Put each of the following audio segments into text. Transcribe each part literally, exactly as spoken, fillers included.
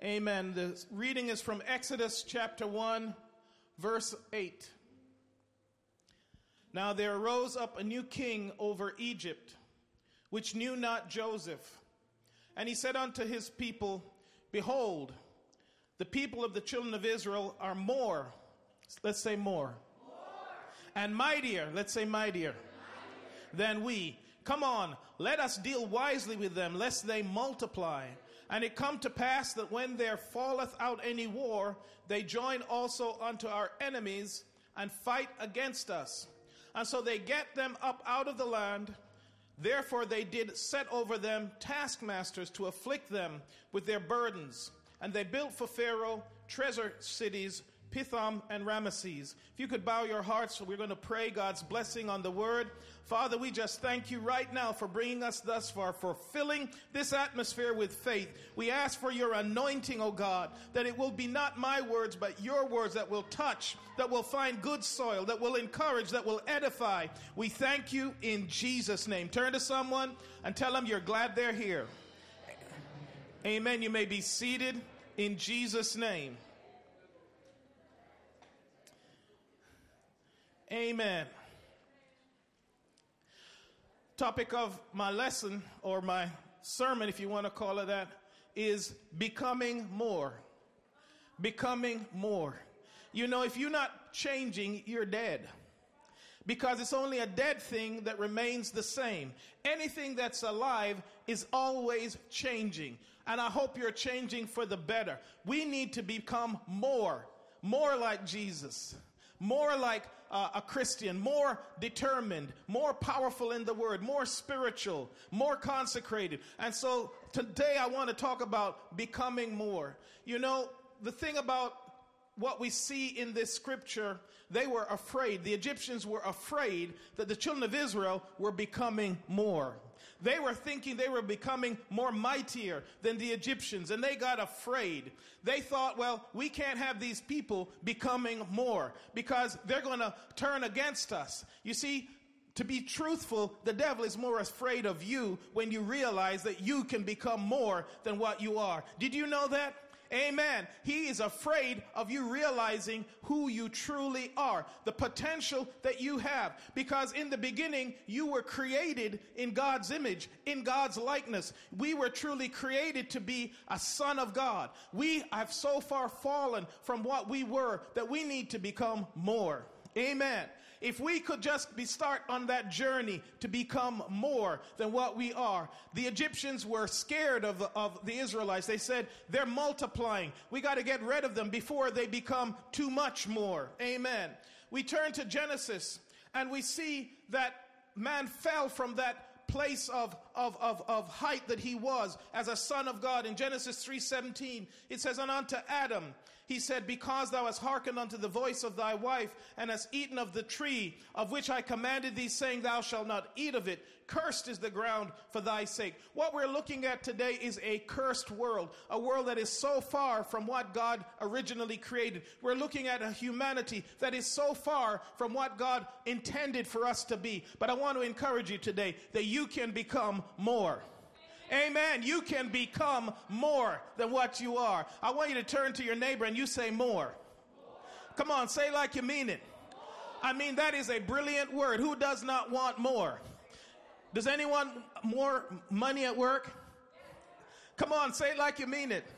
Amen. The reading is from Exodus chapter one, verse eight. Now there arose up a new king over Egypt, which knew not Joseph. And he said unto his people, Behold, the people of the children of Israel are more, let's say more, more. And mightier, let's say mightier, mightier, than we. Come on, let us deal wisely with them, lest they multiply. And it come to pass that when there falleth out any war, they join also unto our enemies and fight against us. And so they get them up out of the land. Therefore they did set over them taskmasters to afflict them with their burdens. And they built for Pharaoh treasure cities, Pithom and Ramesses. If you could bow your hearts, we're going to pray God's blessing on the word. Father, we just thank you right now for bringing us thus far, for filling this atmosphere with faith. We ask for your anointing, O God, that it will be not my words, but your words that will touch, that will find good soil, that will encourage, that will edify. We thank you in Jesus' name. Turn to someone and tell them you're glad they're here. Amen. You may be seated in Jesus' name. Amen. Topic of my lesson, or my sermon, if you want to call it that, is becoming more. Becoming more. You know, if you're not changing, you're dead. Because it's only a dead thing that remains the same. Anything that's alive is always changing. And I hope you're changing for the better. We need to become more. More like Jesus. More like uh, a Christian, more determined, more powerful in the word, more spiritual, more consecrated. And so today I want to talk about becoming more. You know, the thing about what we see in this scripture, they were afraid. The Egyptians were afraid that the children of Israel were becoming more. They were thinking they were becoming more mightier than the Egyptians, and they got afraid. They thought, well, we can't have these people becoming more because they're going to turn against us. You see, to be truthful, the devil is more afraid of you when you realize that you can become more than what you are. Did you know that? Amen. He is afraid of you realizing who you truly are, the potential that you have. Because in the beginning, you were created in God's image, in God's likeness. We were truly created to be a son of God. We have so far fallen from what we were that we need to become more. Amen. If we could just be start on that journey to become more than what we are. The Egyptians were scared of, of the Israelites. They said, they're multiplying. We got to get rid of them before they become too much more. Amen. We turn to Genesis and we see that man fell from that place of, of, of, of height that he was as a son of God. In Genesis three seventeen, it says, and unto Adam, he said, because thou hast hearkened unto the voice of thy wife, and hast eaten of the tree of which I commanded thee, saying, thou shalt not eat of it. Cursed is the ground for thy sake. What we're looking at today is a cursed world, a world that is so far from what God originally created. We're looking at a humanity that is so far from what God intended for us to be. But I want to encourage you today that you can become more. Amen. You can become more than what you are. I want you to turn to your neighbor and you say more. More. Come on, say like you mean it. More. I mean, that is a brilliant word. Who does not want more? Does anyone more money at work? Come on, say it like you mean it.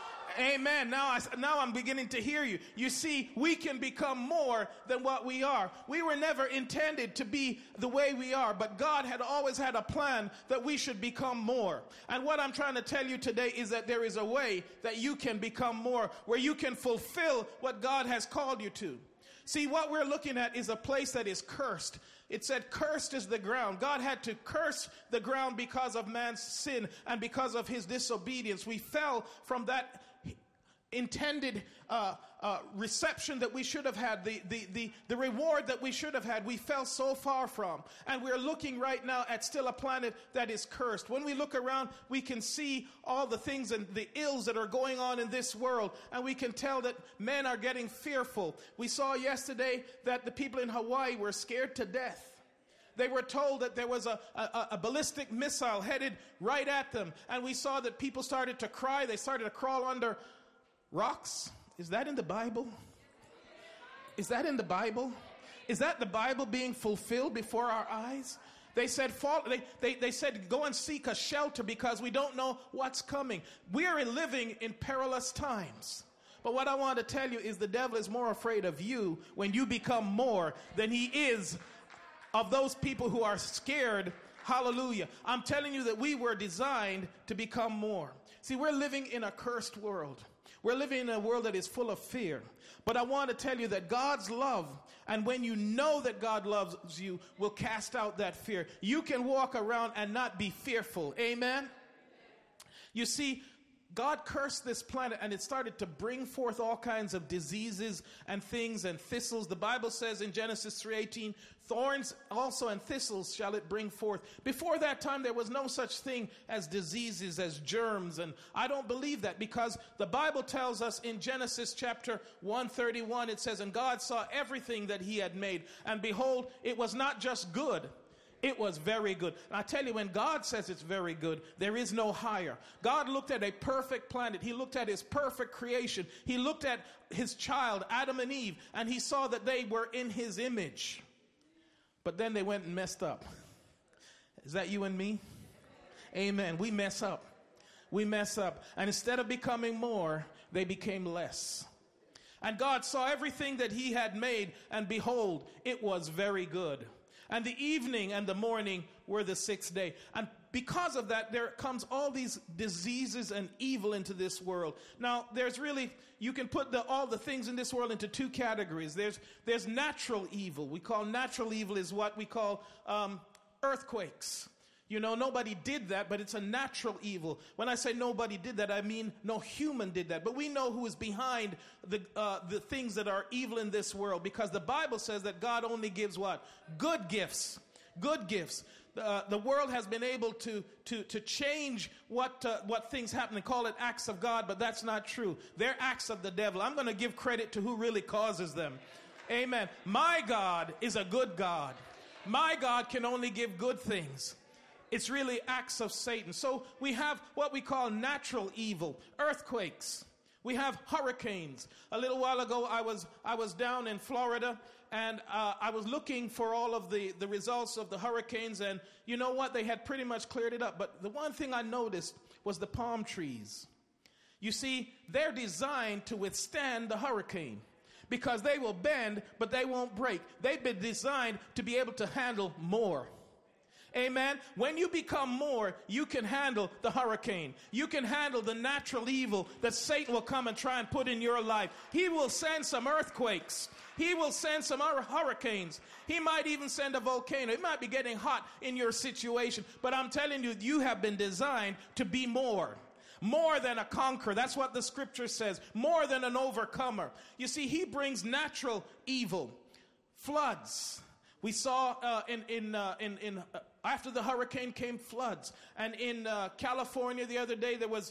Amen. Now, I, now I'm beginning to hear you. You see, we can become more than what we are. We were never intended to be the way we are, but God had always had a plan that we should become more. And what I'm trying to tell you today is that there is a way that you can become more, where you can fulfill what God has called you to. See, what we're looking at is a place that is cursed. It said, cursed is the ground. God had to curse the ground because of man's sin and because of his disobedience. We fell from that intended uh, uh, reception that we should have had, the, the, the, the reward that we should have had, we fell so far from. And we're looking right now at still a planet that is cursed. When we look around, we can see all the things and the ills that are going on in this world. And we can tell that men are getting fearful. We saw yesterday that the people in Hawaii were scared to death. they were told that there was a, a, a ballistic missile headed right at them. And we saw that people started to cry. They started to crawl under rocks. Is that in the Bible? Is that in the Bible? Is that the Bible being fulfilled before our eyes? They said, fall, they, they, they said, go and seek a shelter because we don't know what's coming. We are living in perilous times. But what I want to tell you is the devil is more afraid of you when you become more than he is of those people who are scared. Hallelujah. I'm telling you that we were designed to become more. See, we're living in a cursed world. We're living in a world that is full of fear. But I want to tell you that God's love, and when you know that God loves you, will cast out that fear. You can walk around and not be fearful. Amen? You see, God cursed this planet and it started to bring forth all kinds of diseases and things and thistles. The Bible says in Genesis three eighteen, thorns also and thistles shall it bring forth. Before that time, there was no such thing as diseases, as germs. And I don't believe that because the Bible tells us in Genesis chapter one thirty-one, it says, and God saw everything that he had made. And behold, it was not just good. It was very good. And I tell you, when God says it's very good, there is no higher. God looked at a perfect planet. He looked at his perfect creation. He looked at his child, Adam and Eve, and he saw that they were in his image. But then they went and messed up. Is that you and me? Amen. We mess up. We mess up. And instead of becoming more, they became less. And God saw everything that he had made, and behold, it was very good. And the evening and the morning were the sixth day. And because of that, there comes all these diseases and evil into this world. Now, there's really, you can put the, all the things in this world into two categories. There's, there's natural evil. We call natural evil is what we call um, earthquakes. You know, nobody did that, but it's a natural evil. When I say nobody did that, I mean no human did that. But we know who is behind the uh, the things that are evil in this world, because the Bible says that God only gives what? Good gifts. Good gifts. Uh, the world has been able to to to change what uh, what things happen and call it acts of God, but that's not true. They're acts of the devil. I'm going to give credit to who really causes them. Amen. My God is a good God. My God can only give good things. It's really acts of Satan. So we have what we call natural evil, earthquakes. We have hurricanes. A little while ago, I was I was down in Florida, and uh, I was looking for all of the, the results of the hurricanes, and you know what? They had pretty much cleared it up. But the one thing I noticed was the palm trees. You see, they're designed to withstand the hurricane because they will bend, but they won't break. They've been designed to be able to handle more. Amen. When you become more, you can handle the hurricane. You can handle the natural evil that Satan will come and try and put in your life. He will send some earthquakes. He will send some hurricanes. He might even send a volcano. It might be getting hot in your situation. But I'm telling you, you have been designed to be more. More than a conqueror. That's what the scripture says. More than an overcomer. You see, he brings natural evil. Floods. We saw uh, in in uh, in in uh, after the hurricane came floods, and in uh, California the other day there was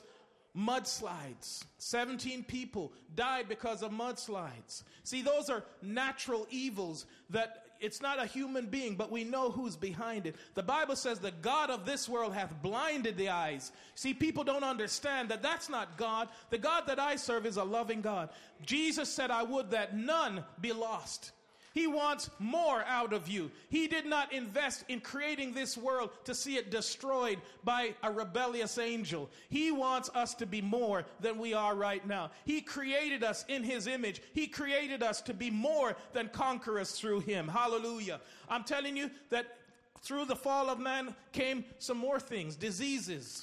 mudslides. seventeen people died because of mudslides. See, those are natural evils that it's not a human being, but we know who's behind it. The Bible says the God of this world hath blinded the eyes. See, people don't understand that that's not God. The God that I serve is a loving God. Jesus said, I would that none be lost. He wants more out of you. He did not invest in creating this world to see it destroyed by a rebellious angel. He wants us to be more than we are right now. He created us in his image. He created us to be more than conquerors through him. Hallelujah. I'm telling you that through the fall of man came some more things, diseases,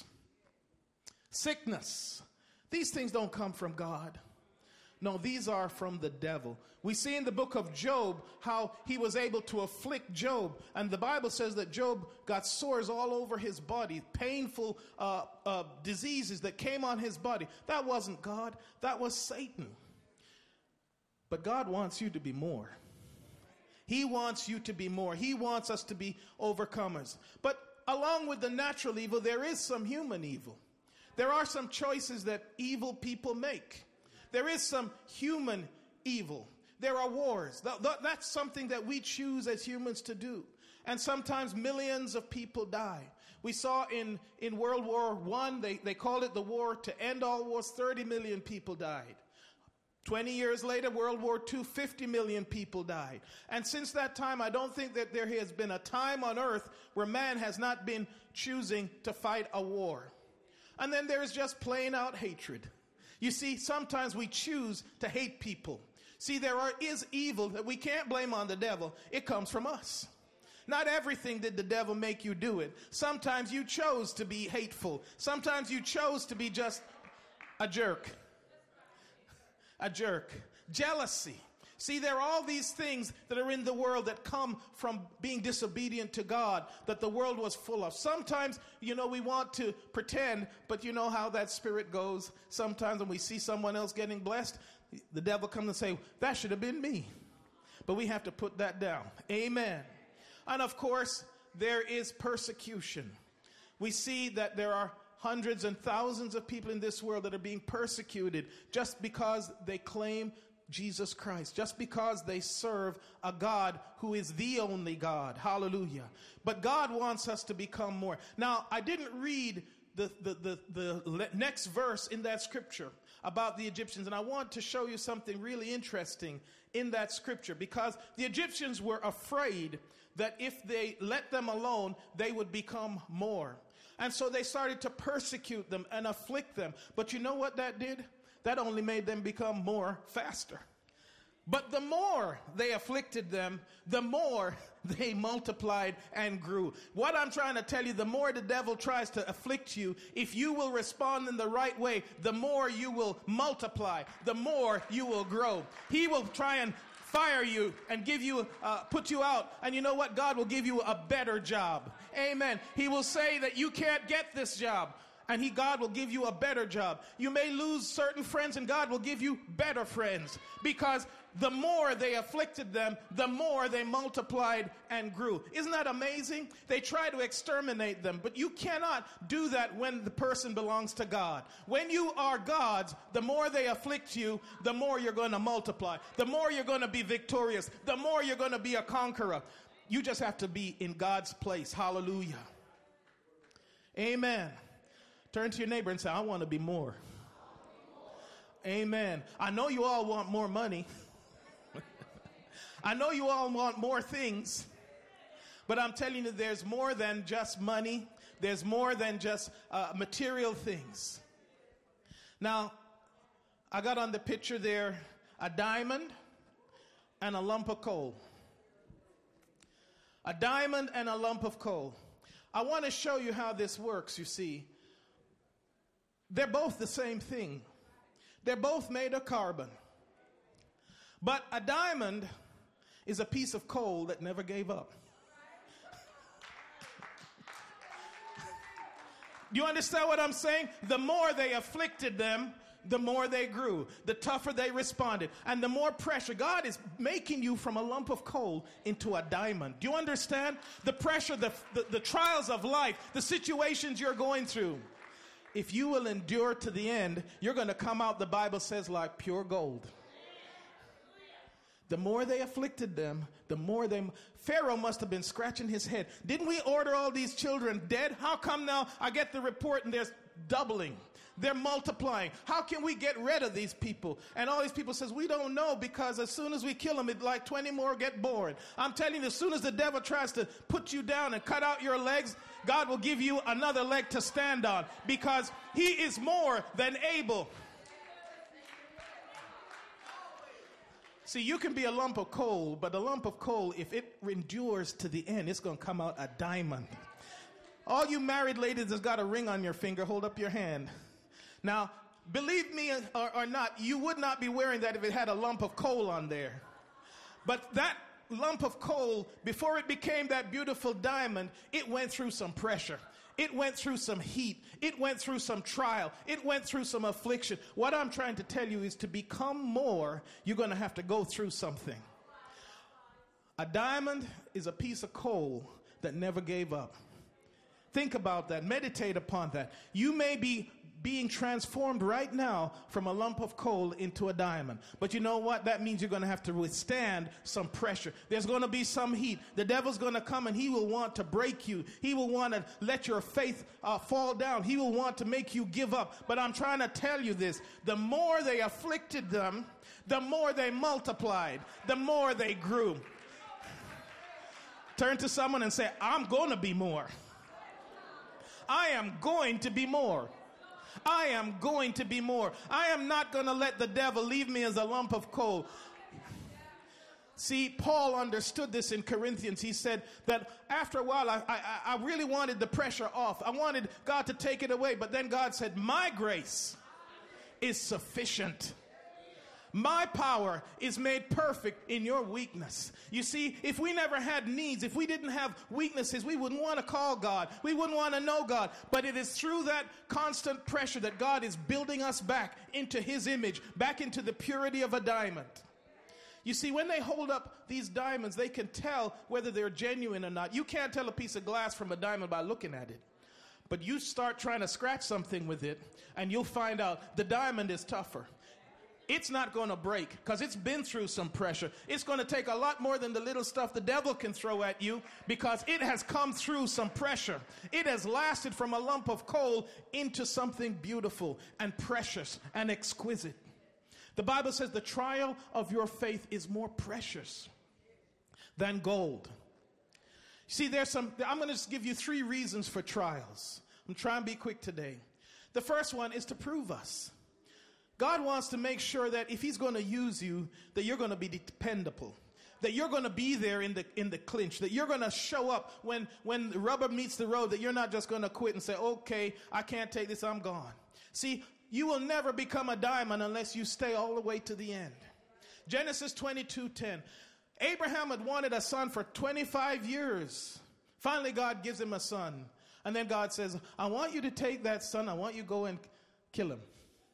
sickness. These things don't come from God. No, these are from the devil. We see in the book of Job how he was able to afflict Job. And the Bible says that Job got sores all over his body, painful uh, uh, diseases that came on his body. That wasn't God. That was Satan. But God wants you to be more. He wants you to be more. He wants us to be overcomers. But along with the natural evil, there is some human evil. There are some choices that evil people make. There is some human evil. There are wars. That's something that we choose as humans to do. And sometimes millions of people die. We saw in, in World War One, they, they called it the war to end all wars, thirty million people died. twenty years later, World War Two, fifty million people died. And since that time, I don't think that there has been a time on earth where man has not been choosing to fight a war. And then there is just plain out hatred. You see, sometimes we choose to hate people. See, there are, is evil that we can't blame on the devil. It comes from us. Not everything did the devil make you do it. Sometimes you chose to be hateful. Sometimes you chose to be just a jerk. A jerk. Jealousy. See, there are all these things that are in the world that come from being disobedient to God, that the world was full of. Sometimes, you know, we want to pretend, but you know how that spirit goes. Sometimes when we see someone else getting blessed, the devil comes and say, that should have been me. But we have to put that down. Amen. And of course, there is persecution. We see that there are hundreds and thousands of people in this world that are being persecuted just because they claim Jesus Christ, just because they serve a God who is the only God. Hallelujah. But God wants us to become more. Now, I didn't read the, the, the, the next verse in that scripture about the Egyptians, and I want to show you something really interesting in that scripture, because the Egyptians were afraid that if they let them alone, they would become more. And so they started to persecute them and afflict them. But you know what that did? That only made them become more faster. But the more they afflicted them, the more they multiplied and grew. What I'm trying to tell you, the more the devil tries to afflict you, if you will respond in the right way, the more you will multiply, the more you will grow. He will try and fire you and give you, uh, put you out. And you know what? God will give you a better job. Amen. He will say that you can't get this job. And he, God will give you a better job. You may lose certain friends and God will give you better friends. Because the more they afflicted them, the more they multiplied and grew. Isn't that amazing? They try to exterminate them. But you cannot do that when the person belongs to God. When you are God's, the more they afflict you, the more you're going to multiply. The more you're going to be victorious. The more you're going to be a conqueror. You just have to be in God's place. Hallelujah. Amen. Turn to your neighbor and say, I want to be more. Amen. I know you all want more money. I know you all want more things. But I'm telling you, there's more than just money. There's more than just uh, material things. Now, I got on the picture there a diamond and a lump of coal. A diamond and a lump of coal. I want to show you how this works, you see. They're both the same thing. They're both made of carbon. But a diamond is a piece of coal that never gave up. Do you understand what I'm saying? The more they afflicted them, the more they grew, the tougher they responded, and the more pressure. God is making you from a lump of coal into a diamond. Do you understand? The pressure, the, the, the trials of life, the situations you're going through. If you will endure to the end, you're going to come out, the Bible says, like pure gold. The more they afflicted them, the more they... Pharaoh must have been scratching his head. Didn't we order all these children dead? How come now I get the report and there's doubling? They're multiplying. How can we get rid of these people? And all these people says, we don't know, because as soon as we kill them, it like twenty more get born. I'm telling you, as soon as the devil tries to put you down and cut out your legs, God will give you another leg to stand on, because he is more than able. See, you can be a lump of coal, but a lump of coal, if it endures to the end, it's going to come out a diamond. All you married ladies that's got a ring on your finger, hold up your hand. Now, believe me or, or not, you would not be wearing that if it had a lump of coal on there. But that lump of coal, before it became that beautiful diamond, it went through some pressure. It went through some heat. It went through some trial. It went through some affliction. What I'm trying to tell you is, to become more, you're going to have to go through something. A diamond is a piece of coal that never gave up. Think about that. Meditate upon that. You may be being transformed right now from a lump of coal into a diamond. But you know what? That means you're going to have to withstand some pressure. There's going to be some heat. The devil's going to come and he will want to break you. He will want to let your faith uh, fall down. He will want to make you give up. But I'm trying to tell you this. The more they afflicted them, the more they multiplied, the more they grew. Turn to someone and say, I'm going to be more. I am going to be more. I am going to be more. I am not going to let the devil leave me as a lump of coal. See, Paul understood this in Corinthians. He said that after a while, I, I, I really wanted the pressure off. I wanted God to take it away. But then God said, my grace is sufficient. My power is made perfect in your weakness. You see, if we never had needs, if we didn't have weaknesses, we wouldn't want to call God. We wouldn't want to know God. But it is through that constant pressure that God is building us back into his image, back into the purity of a diamond. You see, when they hold up these diamonds, they can tell whether they're genuine or not. You can't tell a piece of glass from a diamond by looking at it. But you start trying to scratch something with it, and you'll find out the diamond is tougher. It's not going to break because it's been through some pressure. It's going to take a lot more than the little stuff the devil can throw at you because it has come through some pressure. It has lasted from a lump of coal into something beautiful and precious and exquisite. The Bible says the trial of your faith is more precious than gold. See, there's some, I'm going to just give you three reasons for trials. I'm trying to be quick today. The first one is to prove us. God wants to make sure that if he's going to use you, that you're going to be dependable, that you're going to be there in the in the clinch, that you're going to show up when, when the rubber meets the road, that you're not just going to quit and say, okay, I can't take this, I'm gone. See, you will never become a diamond unless you stay all the way to the end. Genesis twenty-two ten. Abraham had wanted a son for twenty-five years. Finally, God gives him a son. And then God says, I want you to take that son, I want you to go and kill him.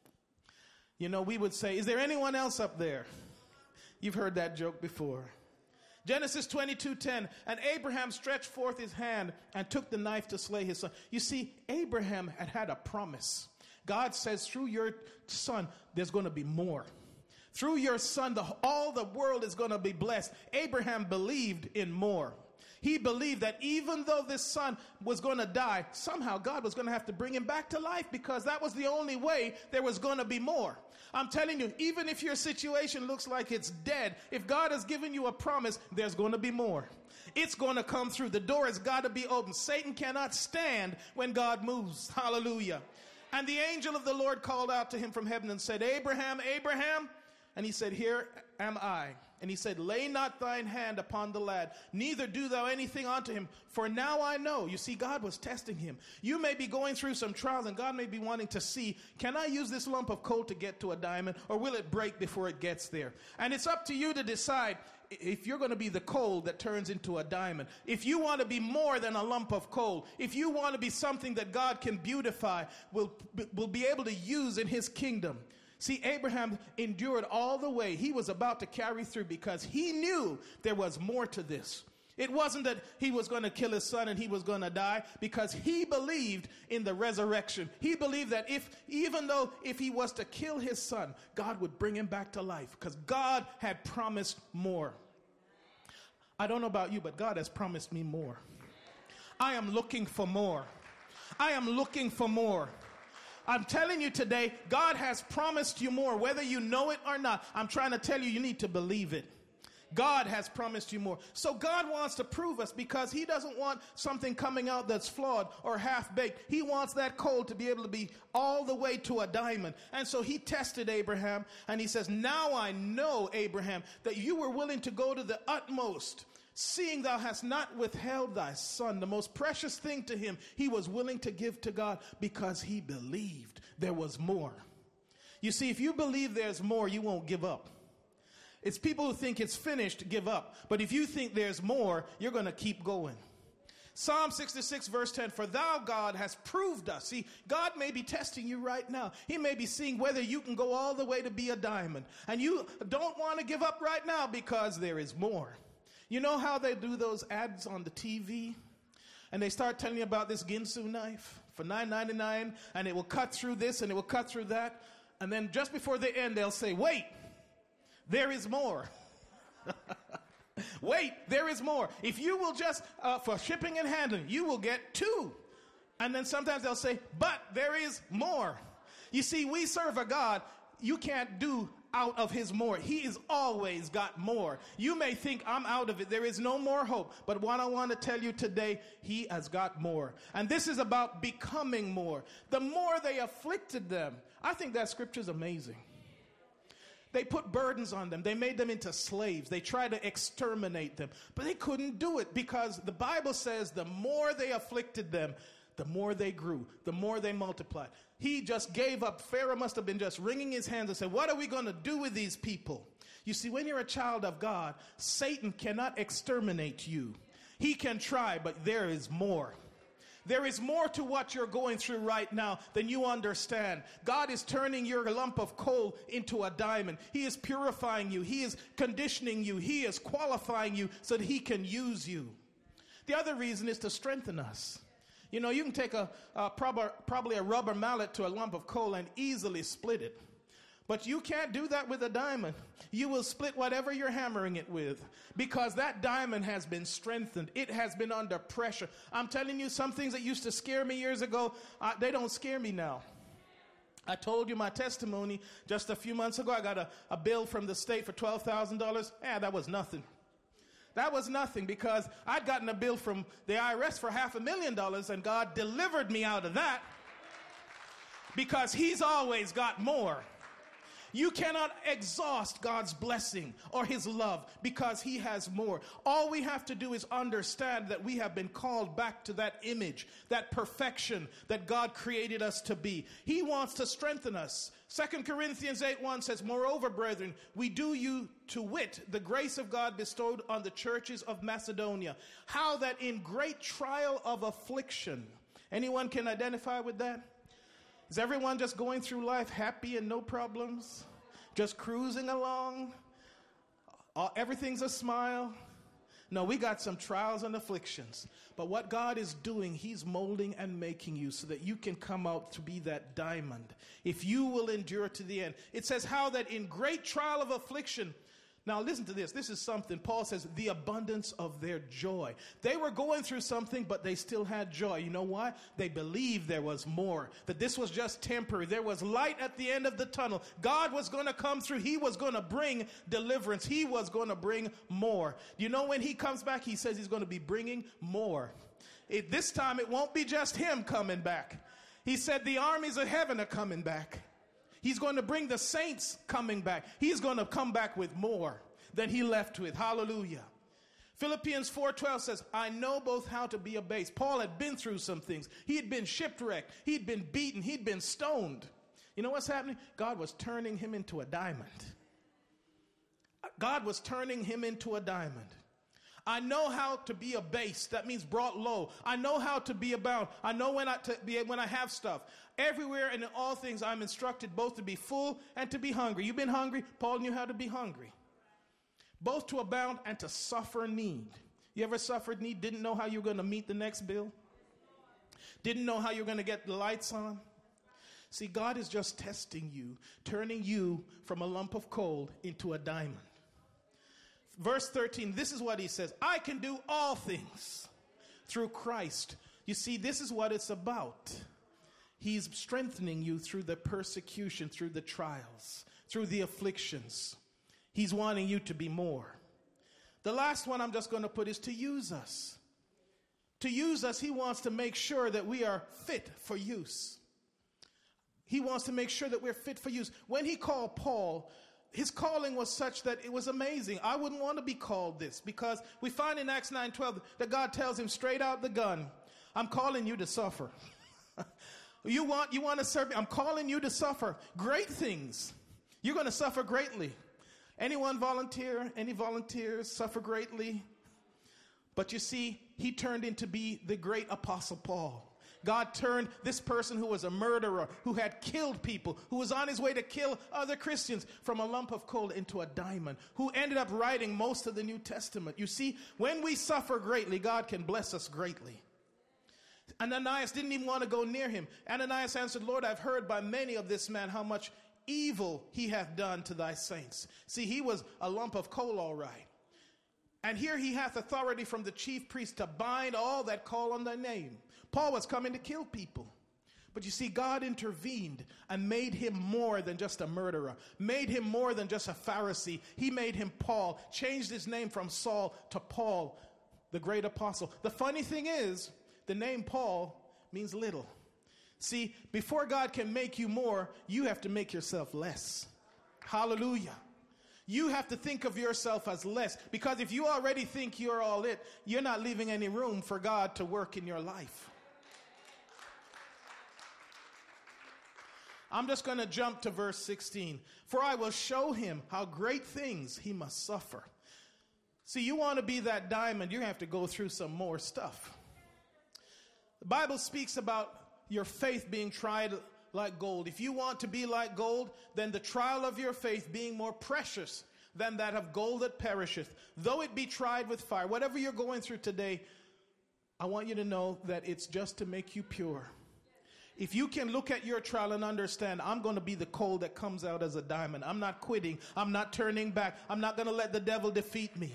You know, we would say, is there anyone else up there? You've heard that joke before. Genesis twenty-two ten, and Abraham stretched forth his hand and took the knife to slay his son. You see, Abraham had had a promise. God says, through your son, there's going to be more. Through your son, the, all the world is going to be blessed. Abraham believed in more. He believed that even though this son was going to die, somehow God was going to have to bring him back to life because that was the only way there was going to be more. I'm telling you, even if your situation looks like it's dead, if God has given you a promise, there's going to be more. It's going to come through. The door has got to be open. Satan cannot stand when God moves. Hallelujah. And the angel of the Lord called out to him from heaven and said, Abraham, Abraham. And he said, here am I. And he said, lay not thine hand upon the lad, neither do thou anything unto him. For now I know. You see, God was testing him. You may be going through some trials, and God may be wanting to see, can I use this lump of coal to get to a diamond, or will it break before it gets there? And it's up to you to decide if you're going to be the coal that turns into a diamond. If you want to be more than a lump of coal, if you want to be something that God can beautify, will, will be able to use in his kingdom. See, Abraham endured all the way. He was about to carry through because he knew there was more to this. It wasn't that he was going to kill his son and he was going to die, because he believed in the resurrection. He believed that if, even though if he was to kill his son, God would bring him back to life because God had promised more. I don't know about you, but God has promised me more. I am looking for more. I am looking for more. I'm telling you today, God has promised you more, whether you know it or not. I'm trying to tell you, you need to believe it. God has promised you more. So God wants to prove us because he doesn't want something coming out that's flawed or half-baked. He wants that coal to be able to be all the way to a diamond. And so he tested Abraham, and he says, now I know, Abraham, that you were willing to go to the utmost, seeing thou hast not withheld thy son, the most precious thing to him. He was willing to give to God because he believed there was more. You see, if you believe there's more, you won't give up. It's people who think it's finished give up. But if you think there's more, you're going to keep going. Psalm sixty-six verse ten, for thou, God, hast proved us. See, God may be testing you right now. He may be seeing whether you can go all the way to be a diamond. And you don't want to give up right now because there is more. You know how they do those ads on the T V? And they start telling you about this Ginsu knife? for nine ninety-nine, and it will cut through this and it will cut through that. And then just before the end, they'll say, wait, there is more. Wait, there is more. If you will just, uh, for shipping and handling, you will get two. And then sometimes they'll say, but there is more. You see, we serve a God you can't do out of his more. He has always got more. You may think, I'm out of it. There is no more hope. But what I want to tell you today, he has got more. And this is about becoming more. The more they afflicted them. I think that scripture is amazing. They put burdens on them. They made them into slaves. They tried to exterminate them. But they couldn't do it because the Bible says the more they afflicted them, the more they grew, the more they multiplied. He just gave up. Pharaoh must have been just wringing his hands and said, what are we going to do with these people? You see, when you're a child of God, Satan cannot exterminate you. He can try, but there is more. There is more to what you're going through right now than you understand. God is turning your lump of coal into a diamond. He is purifying you. He is conditioning you. He is qualifying you so that he can use you. The other reason is to strengthen us. You know, you can take a, a prob- probably a rubber mallet to a lump of coal and easily split it. But you can't do that with a diamond. You will split whatever you're hammering it with because that diamond has been strengthened. It has been under pressure. I'm telling you, some things that used to scare me years ago, uh, they don't scare me now. I told you my testimony just a few months ago. I got a, a bill from the state for twelve thousand dollars. Yeah, that was nothing. That was nothing because I'd gotten a bill from the I R S for half a million dollars and God delivered me out of that because he's always got more. You cannot exhaust God's blessing or his love because he has more. All we have to do is understand that we have been called back to that image, that perfection that God created us to be. He wants to strengthen us. Second Corinthians eight one says, moreover, brethren, we do you to wit the grace of God bestowed on the churches of Macedonia, how that in great trial of affliction. Anyone can identify with that? Is everyone just going through life happy and no problems? Just cruising along? Uh, everything's a smile? No, we got some trials and afflictions. But what God is doing, he's molding and making you so that you can come out to be that diamond. If you will endure to the end. It says how that in great trial of affliction. Now listen to this. This is something Paul says, the abundance of their joy. They were going through something, but they still had joy. You know why? They believed there was more, that this was just temporary. There was light at the end of the tunnel. God was going to come through. He was going to bring deliverance. He was going to bring more. You know, when he comes back, he says he's going to be bringing more. It, this time it won't be just him coming back. He said the armies of heaven are coming back. He's going to bring the saints coming back. He's going to come back with more than he left with. Hallelujah. Philippians four twelve says, I know both how to be abased. Paul had been through some things. He had been shipwrecked. He'd been beaten. He'd been stoned. You know what's happening? God was turning him into a diamond. God was turning him into a diamond. I know how to be abased. That means brought low. I know how to be abound. I know when I, to be, when I have stuff. Everywhere and in all things I'm instructed both to be full and to be hungry. You've been hungry? Paul knew how to be hungry. Both to abound and to suffer need. You ever suffered need? Didn't know how you were going to meet the next bill? Didn't know how you were going to get the lights on? See, God is just testing you, turning you from a lump of coal into a diamond. Verse thirteen, this is what he says. I can do all things through Christ. You see, this is what it's about. He's strengthening you through the persecution, through the trials, through the afflictions. He's wanting you to be more. The last one I'm just going to put is to use us. To use us, he wants to make sure that we are fit for use. He wants to make sure that we're fit for use. When he called Paul, his calling was such that it was amazing. I wouldn't want to be called this because we find in Acts nine twelve that God tells him straight out the gun, I'm calling you to suffer. You want, you want to serve me? I'm calling you to suffer great things. You're going to suffer greatly. Anyone volunteer? Any volunteers suffer greatly? But you see, he turned into be the great Apostle Paul. God turned this person who was a murderer, who had killed people, who was on his way to kill other Christians from a lump of coal into a diamond, who ended up writing most of the New Testament. You see, when we suffer greatly, God can bless us greatly. Ananias didn't even want to go near him. Ananias answered, Lord, I've heard by many of this man how much evil he hath done to thy saints. See, he was a lump of coal, all right. And here he hath authority from the chief priest to bind all that call on thy name. Paul was coming to kill people. But you see, God intervened and made him more than just a murderer, made him more than just a Pharisee. He made him Paul, changed his name from Saul to Paul, the great apostle. The funny thing is, the name Paul means little. See, before God can make you more, you have to make yourself less. Hallelujah. You have to think of yourself as less, because if you already think you're all it, you're not leaving any room for God to work in your life. I'm just going to jump to verse sixteen. For I will show him how great things he must suffer. See, you want to be that diamond, you have to go through some more stuff. The Bible speaks about your faith being tried like gold. If you want to be like gold, then the trial of your faith being more precious than that of gold that perisheth, though it be tried with fire. Whatever you're going through today, I want you to know that it's just to make you pure. If you can look at your trial and understand, I'm going to be the coal that comes out as a diamond. I'm not quitting. I'm not turning back. I'm not going to let the devil defeat me.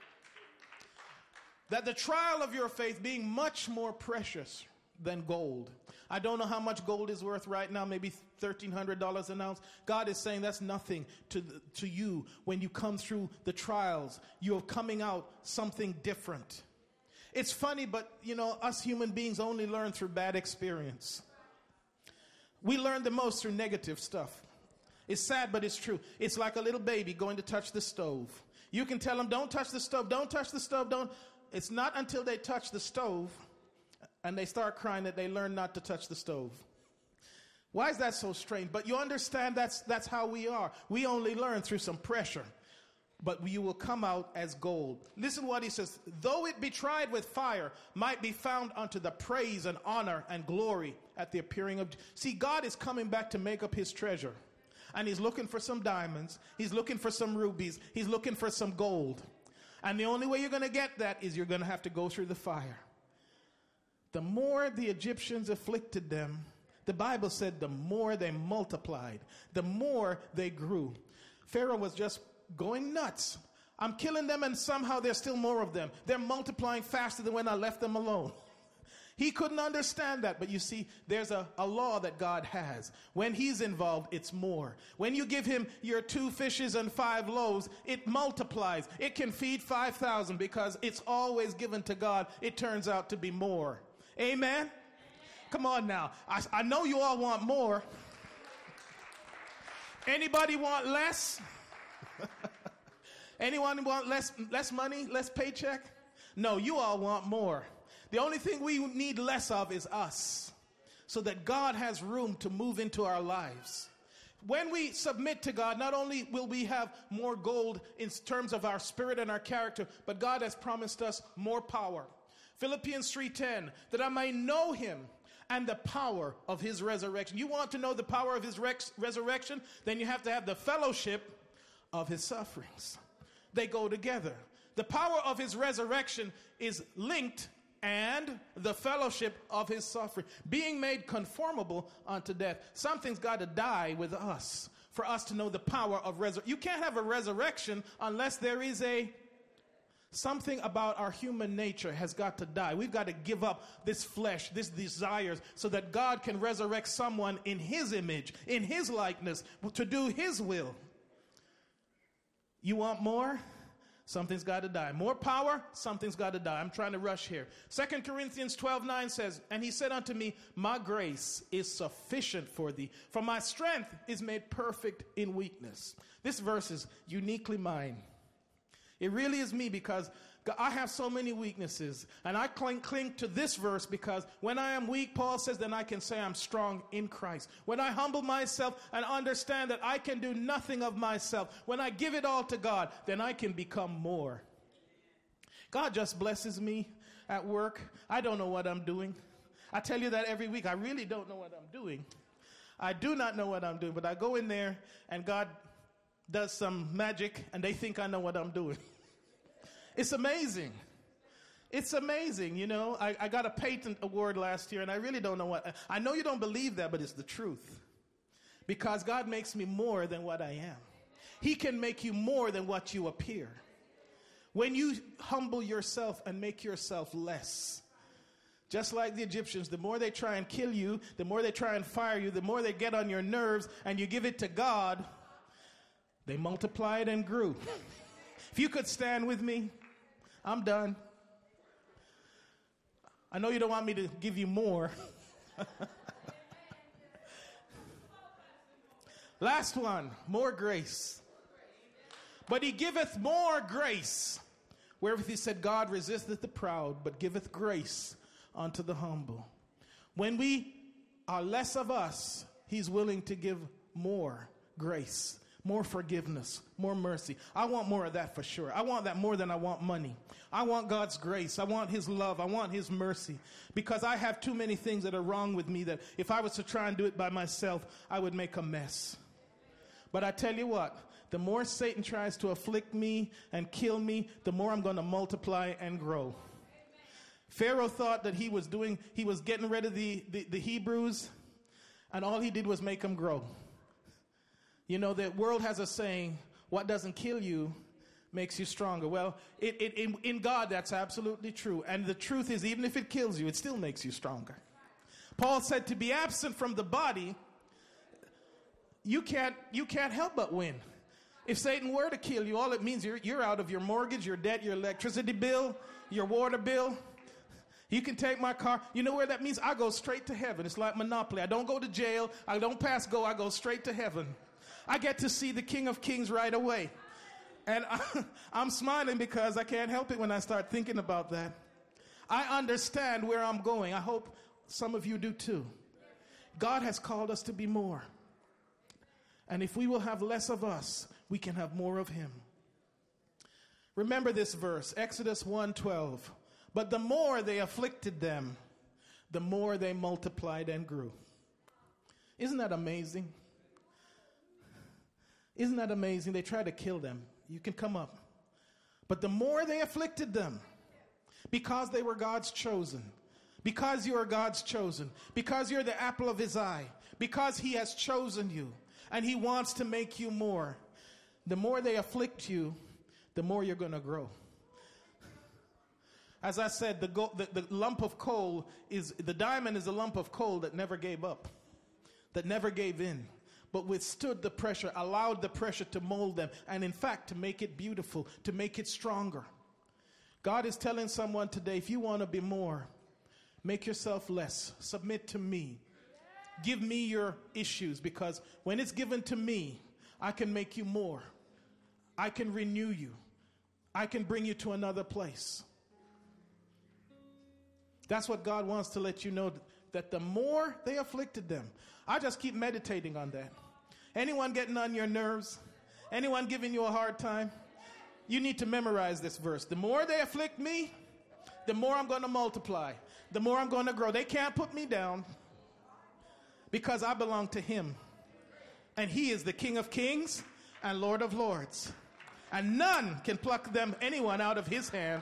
That the trial of your faith being much more precious than gold. I don't know how much gold is worth right now, maybe thirteen hundred dollars an ounce. God is saying that's nothing to, to you. When you come through the trials, you're coming out something different. It's funny, but you know, us human beings only learn through bad experience. We learn the most through negative stuff. It's sad, but it's true. It's like a little baby going to touch the stove. You can tell them, don't touch the stove, don't touch the stove, don't. It's not until they touch the stove and they start crying that they learn not to touch the stove. Why is that so strange? But you understand that's that's how we are. We only learn through some pressure. But you will come out as gold. Listen what he says. Though it be tried with fire, might be found unto the praise and honor and glory at the appearing of... See, God is coming back to make up his treasure. And he's looking for some diamonds. He's looking for some rubies. He's looking for some gold. And the only way you're going to get that is you're going to have to go through the fire. The more the Egyptians afflicted them, the Bible said the more they multiplied, the more they grew. Pharaoh was just going nuts. I'm killing them and somehow there's still more of them. They're multiplying faster than when I left them alone. He couldn't understand that. But you see, there's a, a law that God has. When he's involved, it's more. When you give him your two fishes and five loaves, it multiplies. It can feed five thousand because it's always given to God. It turns out to be more. Amen? Come on now. I, I know you all want more. Anybody want less? Anyone want less, less money, less paycheck? No, you all want more. The only thing we need less of is us, so that God has room to move into our lives. When we submit to God, not only will we have more gold in terms of our spirit and our character, but God has promised us more power. Philippians three ten, that I may know him and the power of his resurrection. You want to know the power of his rex- resurrection? Then you have to have the fellowship of his sufferings. They go together. The power of his resurrection is linked and the fellowship of his suffering, being made conformable unto death. Something's got to die with us for us to know the power of resurrection. You can't have a resurrection unless there is a something about our human nature has got to die. We've got to give up this flesh, this desires, so that God can resurrect someone in his image, in his likeness, to do his will. You want more? Something's got to die. More power? Something's got to die. I'm trying to rush here. Second Corinthians twelve nine says, and he said unto me, my grace is sufficient for thee, for my strength is made perfect in weakness. This verse is uniquely mine. It really is me, because I have so many weaknesses, and I cling, cling to this verse because when I am weak, Paul says, then I can say I'm strong in Christ. When I humble myself and understand that I can do nothing of myself, when I give it all to God, then I can become more. God just blesses me at work. I don't know what I'm doing. I tell you that every week. I really don't know what I'm doing. I do not know what I'm doing, but I go in there and God does some magic and they think I know what I'm doing. It's amazing. It's amazing, you know. I, I got a patent award last year, and I really don't know what. I know you don't believe that, but it's the truth. Because God makes me more than what I am. He can make you more than what you appear. When you humble yourself and make yourself less, just like the Egyptians, the more they try and kill you, the more they try and fire you, the more they get on your nerves, and you give it to God, they multiplied and grew. If you could stand with me, I'm done. I know you don't want me to give you more. Last one, more grace. But he giveth more grace. Wherewith he said, God resisteth the proud, but giveth grace unto the humble. When we are less of us, he's willing to give more grace, more forgiveness, more mercy. I want more of that for sure. I want that more than I want money. I want God's grace. I want his love. I want his mercy. Because I have too many things that are wrong with me that if I was to try and do it by myself, I would make a mess. But I tell you what, the more Satan tries to afflict me and kill me, the more I'm going to multiply and grow. Pharaoh thought that he was doing, he was getting rid of the, the, the Hebrews, and all he did was make them grow. You know, the world has a saying, what doesn't kill you makes you stronger. Well, it, it, in, in God, that's absolutely true. And the truth is, even if it kills you, it still makes you stronger. Paul said to be absent from the body, you can't, you can't help but win. If Satan were to kill you, all it means you're, you're out of your mortgage, your debt, your electricity bill, your water bill. You can take my car. You know where that means? I go straight to heaven. It's like Monopoly. I don't go to jail. I don't pass go. I go straight to heaven. I get to see the King of Kings right away. And I, I'm smiling because I can't help it when I start thinking about that. I understand where I'm going. I hope some of you do too. God has called us to be more. And if we will have less of us, we can have more of him. Remember this verse, Exodus one twelve. But the more they afflicted them, the more they multiplied and grew. Isn't that amazing? Isn't that amazing? They tried to kill them. You can come up. But the more they afflicted them, because they were God's chosen, because you are God's chosen, because you're the apple of his eye, because he has chosen you, and he wants to make you more, the more they afflict you, the more you're going to grow. As I said, the, go- the, the lump of coal is, the diamond is a lump of coal that never gave up, that never gave in, but withstood the pressure, allowed the pressure to mold them, and in fact, to make it beautiful, to make it stronger. God is telling someone today, if you want to be more, make yourself less. Submit to me. Give me your issues, because when it's given to me, I can make you more. I can renew you. I can bring you to another place. That's what God wants to let you know, that the more they afflicted them. I just keep meditating on that. Anyone getting on your nerves? Anyone giving you a hard time? You need to memorize this verse. The more they afflict me, the more I'm going to multiply. The more I'm going to grow. They can't put me down because I belong to him. And he is the King of Kings and Lord of Lords. And none can pluck them, anyone, out of his hand.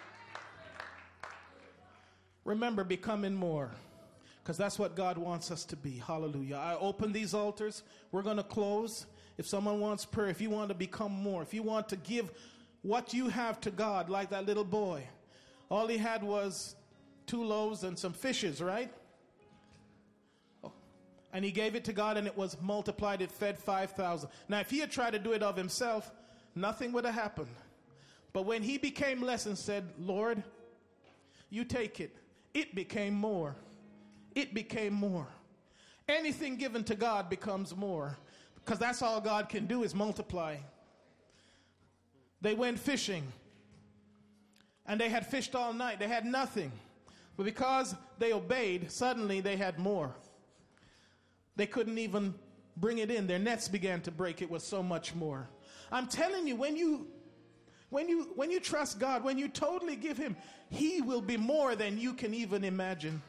Remember, becoming more, because that's what God wants us to be. Hallelujah. I open these altars. We're going to close. If someone wants prayer, if you want to become more, if you want to give what you have to God, like that little boy, all he had was two loaves and some fishes, right? Oh. And he gave it to God, and it was multiplied. It fed five thousand. Now, if he had tried to do it of himself, nothing would have happened. But when he became less and said, Lord, you take it, it became more. It became more. Anything given to God becomes more, because that's all God can do is multiply. They went fishing, and they had fished all night. They had nothing. But because they obeyed, suddenly they had more. They couldn't even bring it in. Their nets began to break. It was so much more. I'm telling you, when you when you when you trust God, when you totally give him, he will be more than you can even imagine.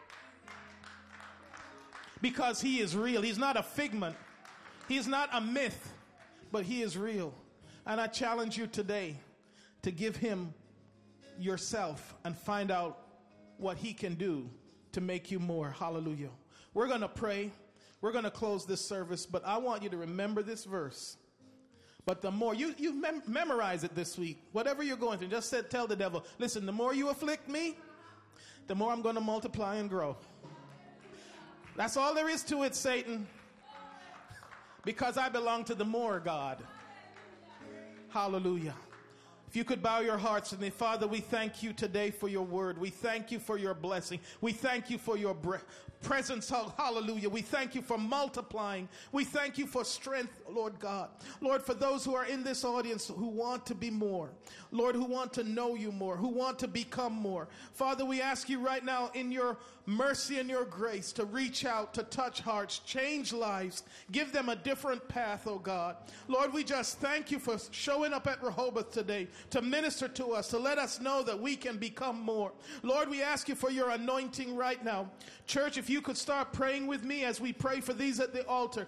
Because he is real. He's not a figment. He's not a myth, but he is real. And I challenge you today to give him yourself and find out what he can do to make you more. Hallelujah. We're going to pray. We're going to close this service, but I want you to remember this verse. But the more you, you mem- memorize it this week, whatever you're going through, just said, tell the devil, listen, the more you afflict me, the more I'm going to multiply and grow. That's all there is to it, Satan. Because I belong to the more God. Hallelujah. If you could bow your hearts with me. Father, we thank you today for your word. We thank you for your blessing. We thank you for your bre- presence. Hallelujah. We thank you for multiplying. We thank you for strength, Lord God. Lord, for those who are in this audience who want to be more. Lord, who want to know you more, who want to become more. Father, we ask you right now in your mercy and your grace to reach out, to touch hearts, change lives, give them a different path, oh God. Lord, we just thank you for showing up at Rehoboth today to minister to us, to let us know that we can become more. Lord, we ask you for your anointing right now. Church, if you could start praying with me as we pray for these at the altar.